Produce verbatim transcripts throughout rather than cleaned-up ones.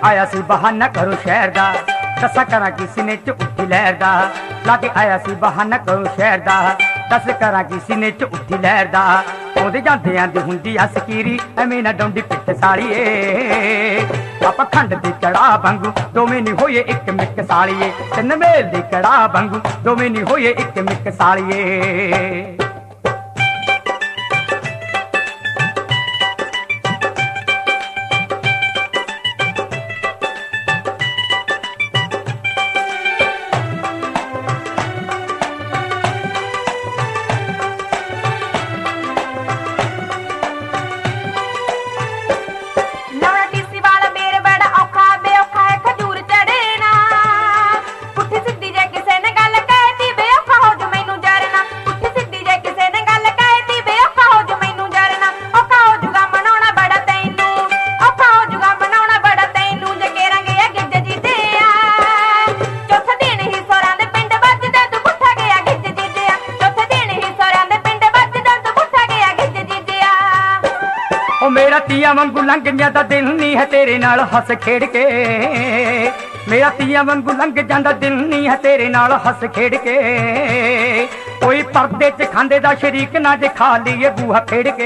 आया सी बहाना करो शहर दा, दसा करा की सीने च उठी लहर दा। लाके आया सी बहाना करो शहर दा, दस करा की सीने च उठी लहर दा। ओदे जांदियां दी हुंदी आ सकीरी, एवें ना डोंडी पिट सालिए। आप खंड दी कड़ा वांगू दोवें नी होए इक मिक सालिए, तिन मेल दी कड़ा वांगू दोवें नी होए इक मिक सालिए। मेरा तिया वांगू लंघ जांदा दिन नहीं है तेरे नाल हस खेड़ के। मेरा तिया वांगू लंघ जांदा दिन नहीं है तेरे नाल हस खेड़ के। कोई पर्दे च खांदे दा शरीक ना जे खा लीए बूहा फेड़ के।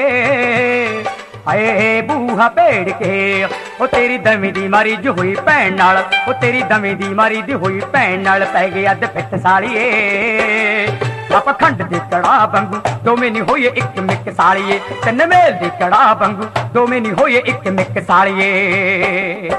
आए बूहा पेड़ के ओ तेरी दमी दी मारी जो हुई भैन नाल, ओ तेरी दमी दी मारी दी हुई भैन नाल पै गई अद फिट सालिए। आप खंड दी कड़ा वांगू दोवें नी होए इक मिक सालिए, तिन मेल दी कड़ा वांगू दोवें नी होए इक मिक सालिए।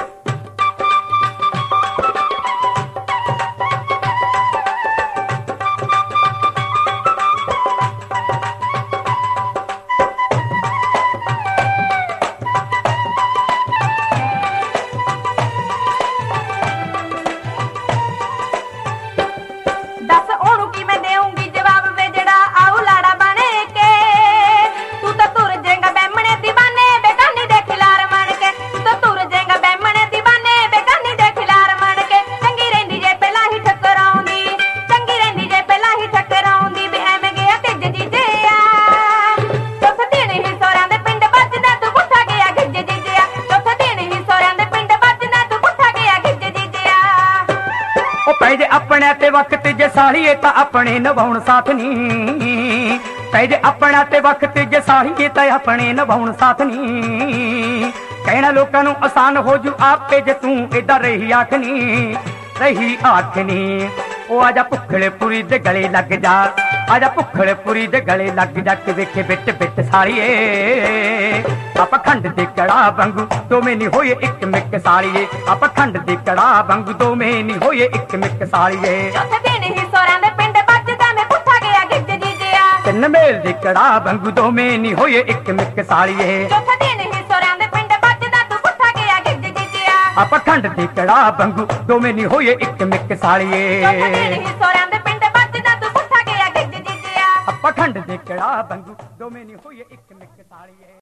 पैजे अपने ते वक्त जे सालिए ता अपने निभाउण साथ नी। पैजे अपने ते वक्त जे सालिए ता अपने निभाउण साथ नी। कहना लोकां नूं आसान हो जू आपे जे तू इधर रही आखनी रही आखनी। ओ आजा भुखड़े पुरी दे गले लग जा, आजा भुखड़े पुरी दे गले लग जा के वेखे बिट बिट सालिए। आप खंड दी कड़ा वांगू दोवें नी होए इक मिक सालिए। आप खंड दी कड़ा वांगू दोवें नी होए इक मिक सालिए। चौथे दिन ही सोहरां दे पिंड बजदा मैं पुੱਠਾ गया गिज जीजिया। तिन मेल दी कड़ा वांगू दोवें नी होए इक मिक सालिए। चौथे दिन ही सोहरां दे पिंड बजदा तू पुੱਠਾ गया गिज जीजिया। आप खंड दी कड़ा वांगू दोवें नी होए इक मिक सालिए। चौथे दिन ही सोहरां दे पिंड बजदा तू पुੱਠਾ गया गिज जीजिया। आप खंड दी कड़ा वांगू दोवें नी होए इक मिक सालिए।